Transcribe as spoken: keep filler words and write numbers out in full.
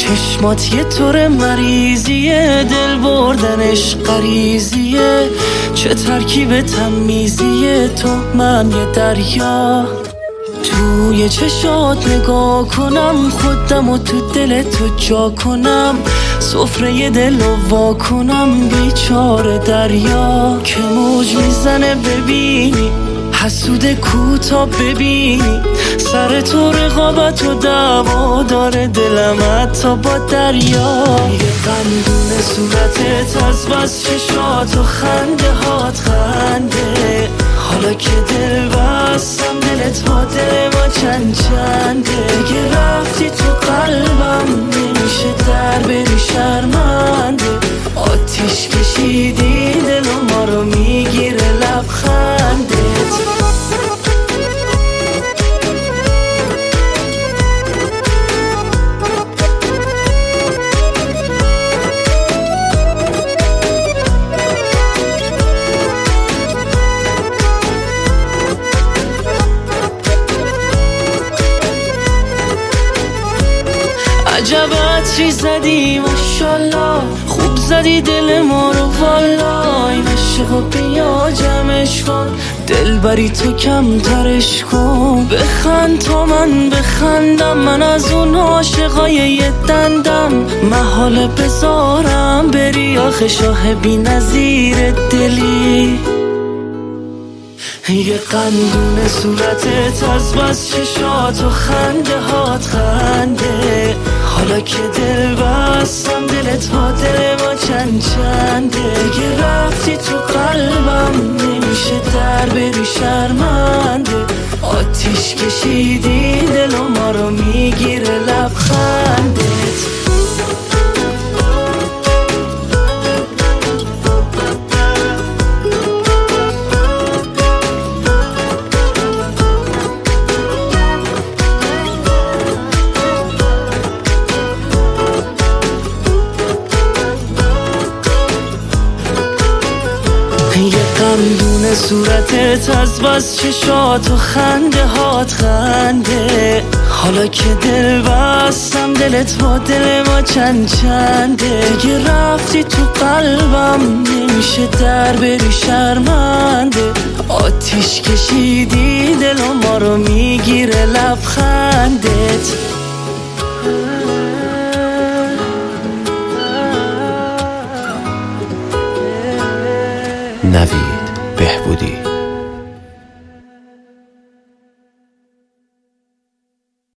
چشمات یه طور مریضیه، دل بردنش غریزیه، چه ترکیب تمیزیه، تو من یه دریا. توی چشات نگاه کنم، خودم و تو دل تو جا کنم، سفره دل رو وا کنم، بیچاره دریا. که موج میزنه ببینی، حسود کوتا ببینی، سر تو رقابت و دعوا داره دلم حتی با دریا. یه قندون صورتت از بس چشات و خنده هات خنده، حالا که دل بستم دلت با دل ما چند چنده. دیگه رفتی تو قلبم نمیشه در بری شرمنده، آتیش کشیدی دل و ما رو میگیره لبخندت. عجب عطری زدی ماشالله، خوب زدی دل ما رو والا. این عشقو بیا جمعش کن، دل بری تو کم ترش کن. بخند تا من بخندم، من از اون عاشقای یه دندم. محاله بذارم بری آخه شاه بی نظیر دلی. یه قندون صورتت از بس چشات و خنده هات خنده، حالا که دل بستم دلت با دل ما چند چنده. دیگه رفتی تو قلبم نمیشه در بری شرمنده، آتیش کشیدی دل و ما رو میگیره لبخندت. یه قندون صورتت از بس چشات و خنده هات خنده، حالا که دل بستم دلت با دل ما چند چنده. دیگه رفتی تو قلبم نمیشه در بری شرمنده، آتیش کشیدی دل و ما رو میگیره لبخندت. نوید بهبودی.